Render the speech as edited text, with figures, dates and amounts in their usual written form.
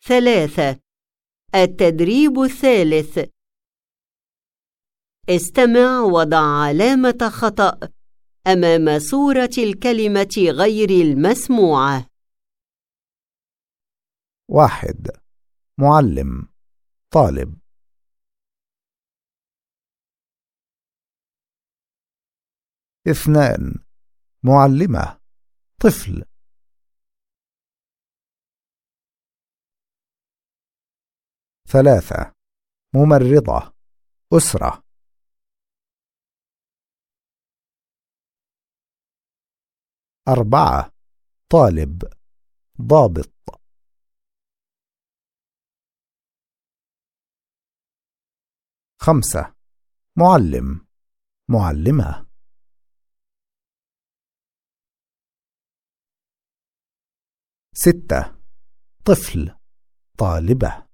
3. التدريب الثالث. استمع وضع علامة خطأ أمام صورة الكلمة غير المسموعة. 1. معلم طالب. 2. معلمة طفل. 3. ممرضة أسرة. 4. طالب ضابط. 5. معلم معلمة. 6. طفل طالبة.